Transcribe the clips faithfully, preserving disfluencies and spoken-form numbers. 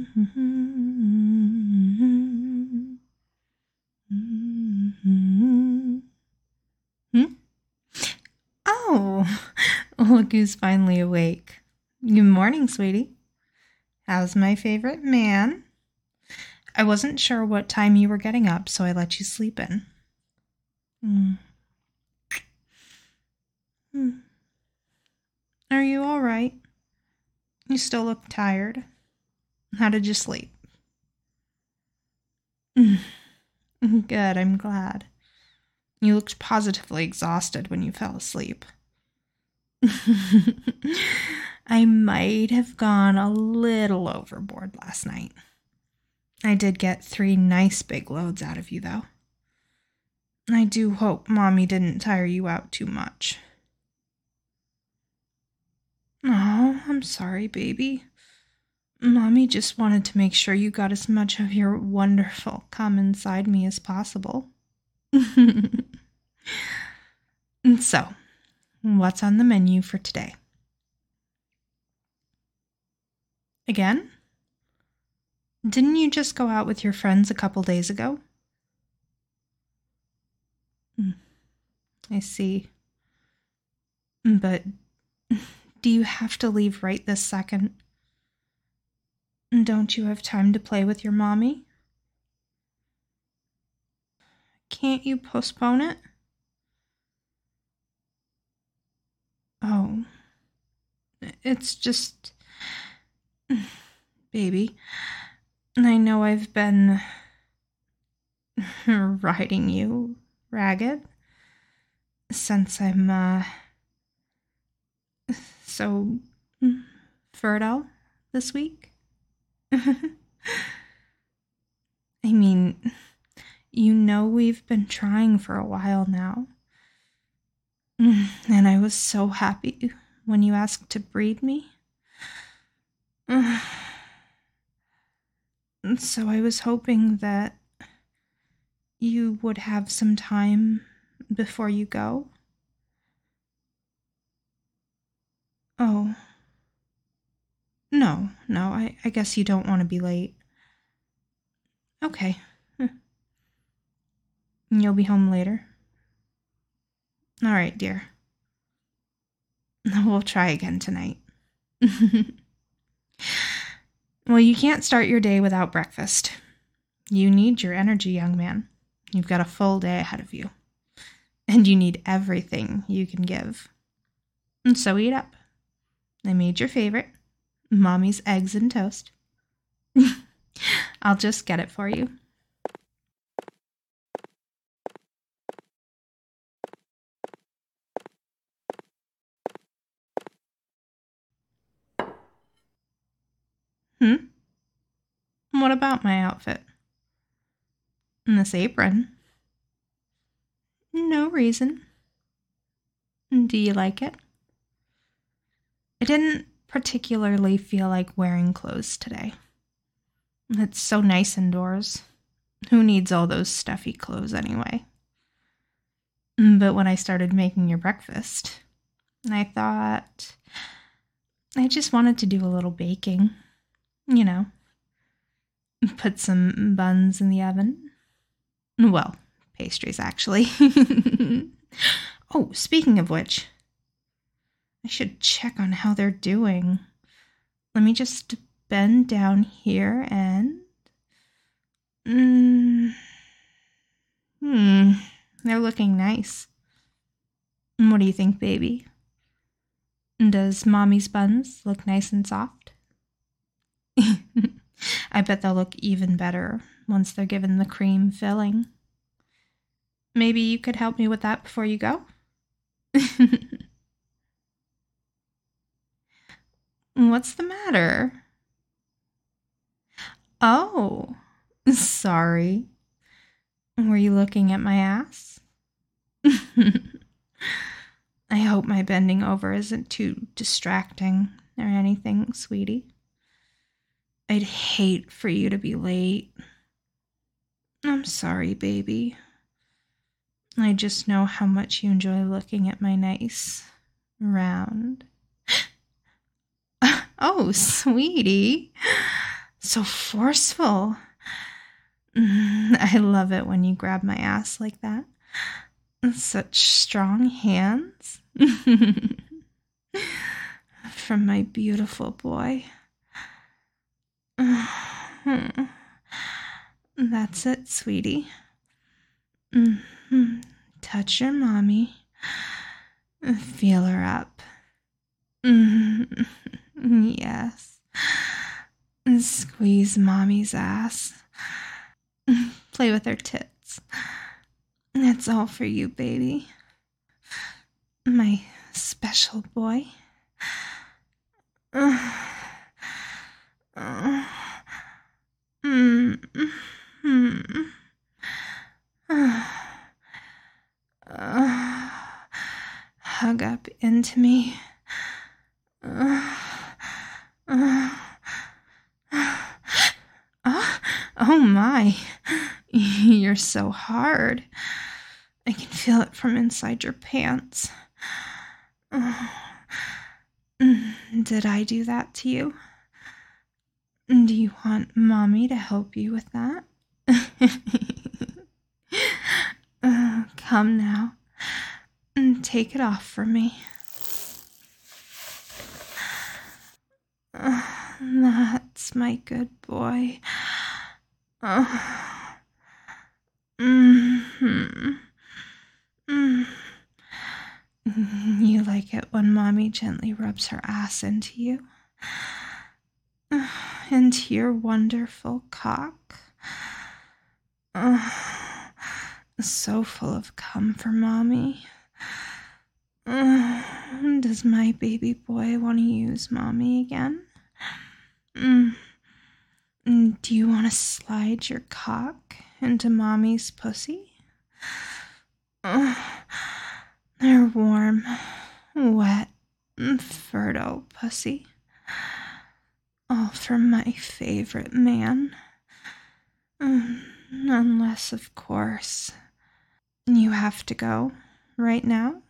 Hmm? Oh, look who's finally awake. Good morning, sweetie. How's my favorite man? I wasn't sure what time you were getting up, so I let you sleep in. Mm. Mm. Are you all right? You still look tired. How did you sleep? Mm. Good, I'm glad. You looked positively exhausted when you fell asleep. I might have gone a little overboard last night. I did get three nice big loads out of you, though. I do hope Mommy didn't tire you out too much. Oh, I'm sorry, baby. Mommy just wanted to make sure you got as much of your wonderful come inside me as possible. So, what's on the menu for today? Again? Didn't you just go out with your friends a couple days ago? I see. But do you have to leave right this second? Don't you have time to play with your mommy? Can't you postpone it? Oh, it's just... Baby, I know I've been riding you ragged since I'm, uh, so fertile this week. I mean, you know we've been trying for a while now. And I was so happy when you asked to breed me. So I was hoping that you would have some time before you go. Oh. No, no, I, I guess you don't want to be late. Okay. You'll be home later? All right, dear. We'll try again tonight. Well, you can't start your day without breakfast. You need your energy, young man. You've got a full day ahead of you. And you need everything you can give. And so eat up. I made your favorite, Mommy's eggs and toast. I'll just get it for you. Hmm? What about my outfit? And this apron? No reason. Do you like it? I didn't particularly feel like wearing clothes today. It's so nice indoors. Who needs all those stuffy clothes anyway? But when I started making your breakfast, I thought I just wanted to do a little baking. You know, put some buns in the oven. Well, pastries, actually. Oh, speaking of which, I should check on how they're doing. Let me just bend down here and... Mm, hmm, they're looking nice. What do you think, baby? Does Mommy's buns look nice and soft? I bet they'll look even better once they're given the cream filling. Maybe you could help me with that before you go? What's the matter? Oh, sorry. Were you looking at my ass? I hope my bending over isn't too distracting or anything, sweetie. I'd hate for you to be late. I'm sorry, baby. I just know how much you enjoy looking at my nice, round... Oh, sweetie. so forceful. I love it when you grab my ass like that. Such strong hands. From my beautiful boy. That's it, sweetie. Mm-hmm. Touch your mommy. Feel her up. Mm-hmm. Yes. Squeeze mommy's ass. Play with her tits. It's all for you, baby. My special boy. Uh, uh, mm, mm, uh, uh, hug up into me. Uh, uh, uh, oh my, you're so hard. I can feel it from inside your pants. Uh, Did I do that to you? Do you want mommy to help you with that? uh, come now. Take it off for me. Uh, that's my good boy. Uh, mm-hmm. Mm. You like it when mommy gently rubs her ass into you? Uh, into your wonderful cock? Uh, so full of cum for mommy. Uh, does my baby boy want to use mommy again? Mm. Do you want to slide your cock into mommy's pussy? Uh, they're warm, wet, fertile pussy. All from my favorite man. Mm, unless, of course, you have to go right now.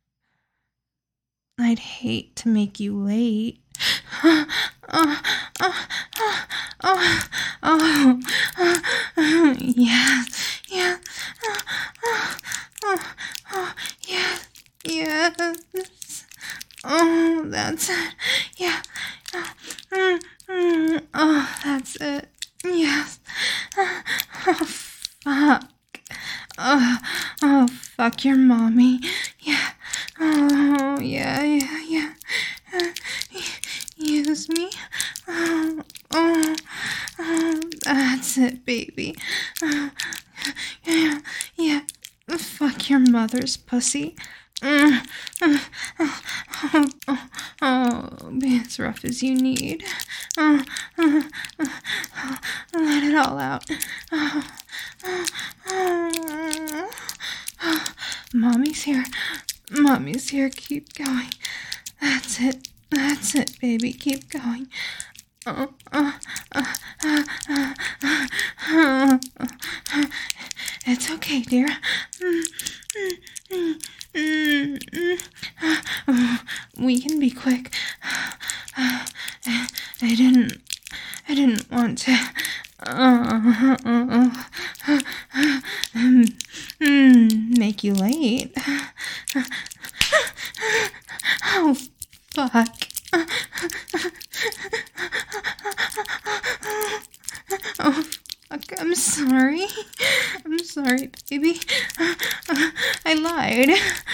I'd hate to make you late. oh, oh, oh, oh, oh, oh, yes, yes, oh, oh, oh, oh, yes, yes, oh, that's it, yeah, oh, mm, mm, oh, that's it, yes, oh, fuck, oh, oh, fuck your mommy, yeah, oh, yeah, yeah, yeah, uh, use me, oh, oh, oh, that's it, baby, oh, yeah, yeah, fuck your mother's pussy, uh, uh, oh, oh, oh, oh, be as rough as you need, oh, uh, uh, oh, let it all out, oh, oh, oh, oh, mommy's here, mommy's here, keep going, that's it, that's it, baby, keep going, oh, oh, oh, oh, oh, oh, oh, oh. It's okay, dear. Mm, mm, mm, mm, mm. Oh, we can be quick. I, I didn't, I didn't want to uh, uh, uh, uh, mm, make you late. Oh, fuck. Oh, fuck, I'm sorry. I'm sorry, baby. I lied.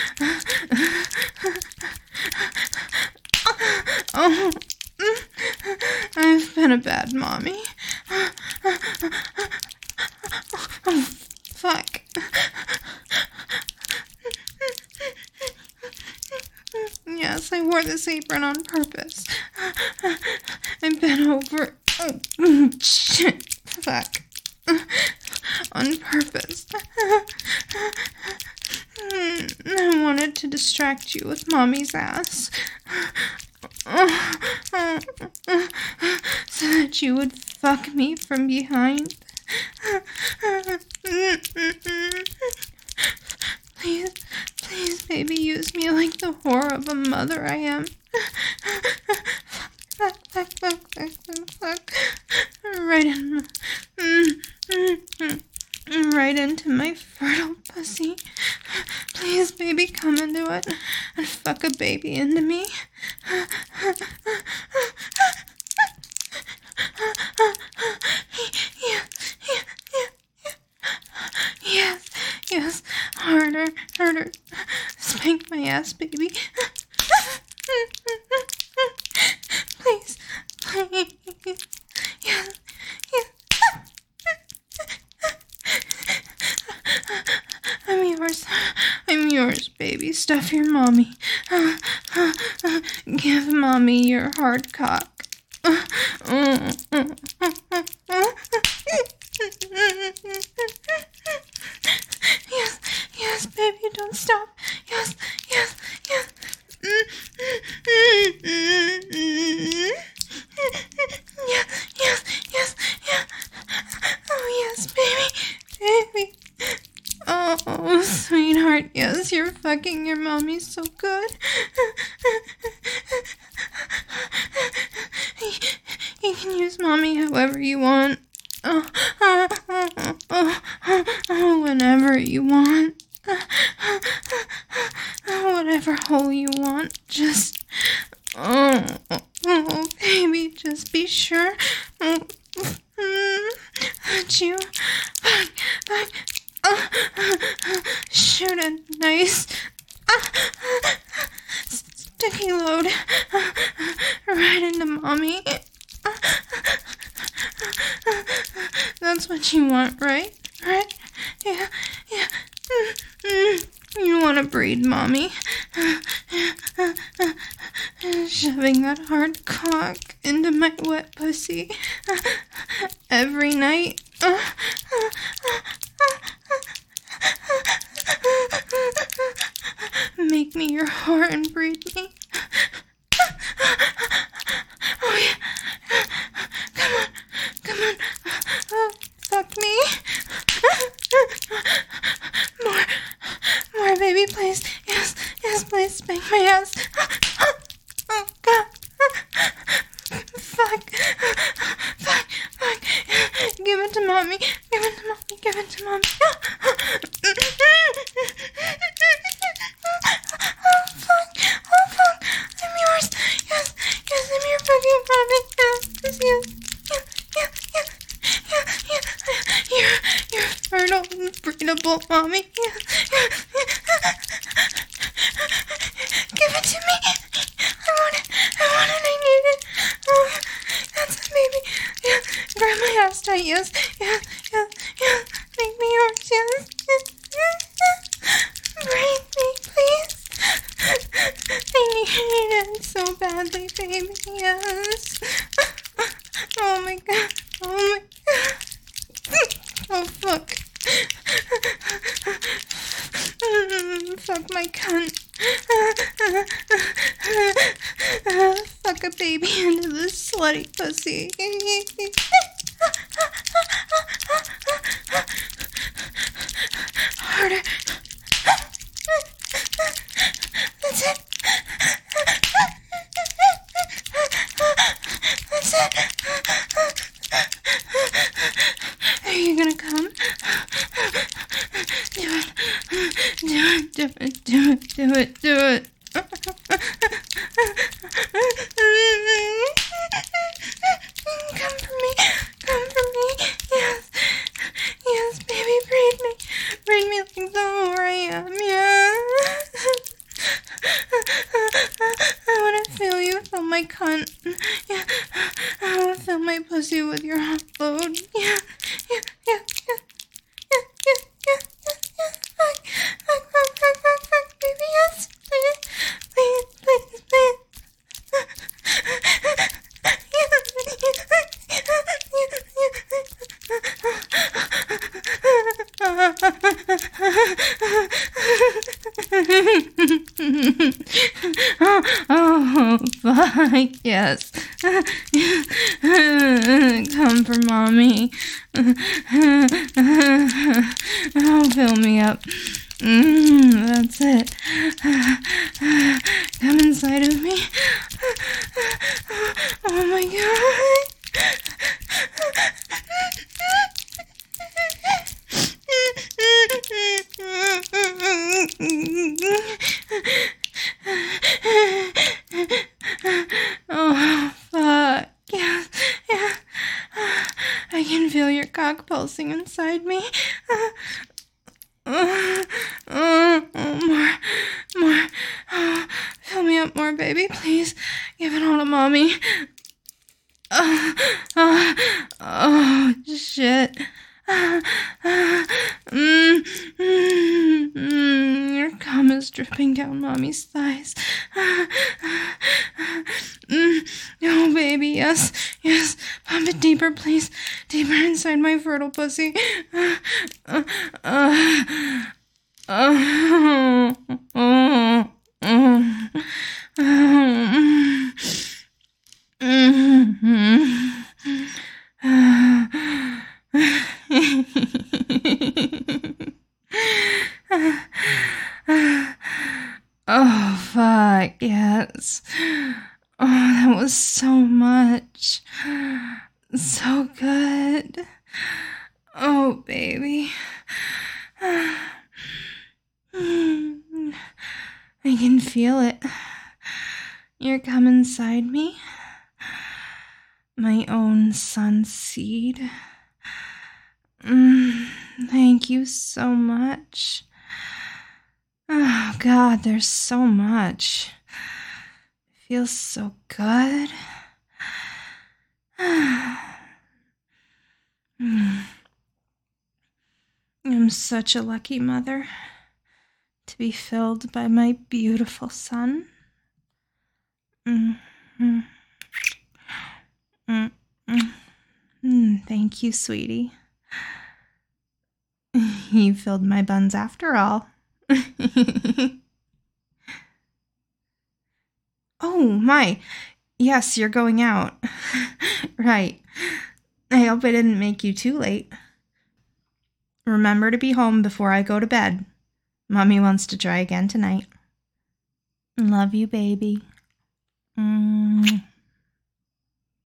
Oh, I've been a bad mommy. Oh, fuck. Yes, I wore this apron on purpose. I bent over. Oh, shit. Fuck. On purpose. I wanted to distract you with mommy's ass. So that you would fuck me from behind. Please, please, baby, use me like the whore of a mother I am. Fuck, fuck, fuck, fuck, fuck, fuck. ass, baby. Please, please. Yeah, yeah. I'm yours. I'm yours, baby. Stuff your mommy. Uh, uh, uh, give mommy your hard cock. Uh, uh, uh, uh, uh, uh. Yes, yes, baby, don't stop. Yes, yes, yes. Yes, yes, yes, yes. Oh, yes, baby, baby. Oh, sweetheart, yes, you're fucking your mommy so good. You can use mommy however you want. Oh, oh, oh, oh, oh, oh, whenever you want. Whatever hole you want. Just, oh, oh, baby, just be sure that you uh, shoot a nice sticky load right into mommy. That's what you want, right? Right? Yeah, yeah. You want to breed, mommy. Shoving that hard cock into my wet pussy every night. Make me your whore and breed me. Oh, yeah. Come on. Come on. Oh, fuck me. More. More, baby, please. Yes. Yes, please. Spank my ass. Oh, God. Fuck. Fuck. Fuck. Give it to mommy. Give it to mommy. Give it to mommy. Oh, fuck. Oh, fuck. I'm yours. Yes. Yes, I'm your fucking mommy. Yes. Yes. Yes. Yes. Yes. Yes. Yes. You're, you're fertile and breedable, mommy. Yes. Yes. Give it to me. I want it. I want it. I need it. Oh, that's it, baby. Yeah. Grab my ass tight. Yes. Yes. Yes. Yes. Make me yours. Yes. Yes. Yes. Breathe me, please. I need it so badly, baby. Yes. Oh my God. Oh my God. Oh fuck. Fuck my cunt. Fuck a baby into this slutty pussy. Harder. That's it. That's it. Are you gonna come? Do it. Do it. Do it. Do it. Do it. Do it. Come for me. Come for me. Yes. Yes, baby, breed me. Breed me like the whore I am. Yes. I want to feel you feel my cunt. Yeah. I want to fill my pussy with your hot load. Yeah. Yeah. Yeah. Yeah. Yeah. Yeah. Yeah. Yeah. Yeah. Fuck. Fuck. Fuck. Fuck. Fuck. Fuck. Baby, yes. Please. Please. Please. Please. oh, oh, fuck, yes. Come for mommy. Oh, fill me up. Mm, that's it. Come inside of me. Oh my God. Oh, fuck. Yeah, yeah. I can feel your cock pulsing inside me. Uh, uh, uh, more, more. up more, baby. Please give it all to mommy. Uh, uh, oh, shit. Uh, uh, mm, mm, mm, your cum is dripping down mommy's thighs. Uh, uh, uh, mm, oh, baby, yes, yes. Pump it deeper, please. Deeper inside my fertile pussy. Uh, uh, uh, uh, uh, uh, uh, oh, fuck, yes. Oh, that was so much. So good. Oh, baby. I can feel it. You're coming inside me. My own sun seed. Mm, thank you so much. Oh, God, there's so much. It feels so good. I'm such a lucky mother to be filled by my beautiful son. Mm-hmm. Mm-mm. Mm, thank you, sweetie. You filled my buns after all. Oh, my. Yes, you're going out. Right. I hope I didn't make you too late. Remember to be home before I go to bed. Mommy wants to try again tonight. Love you, baby. Mm.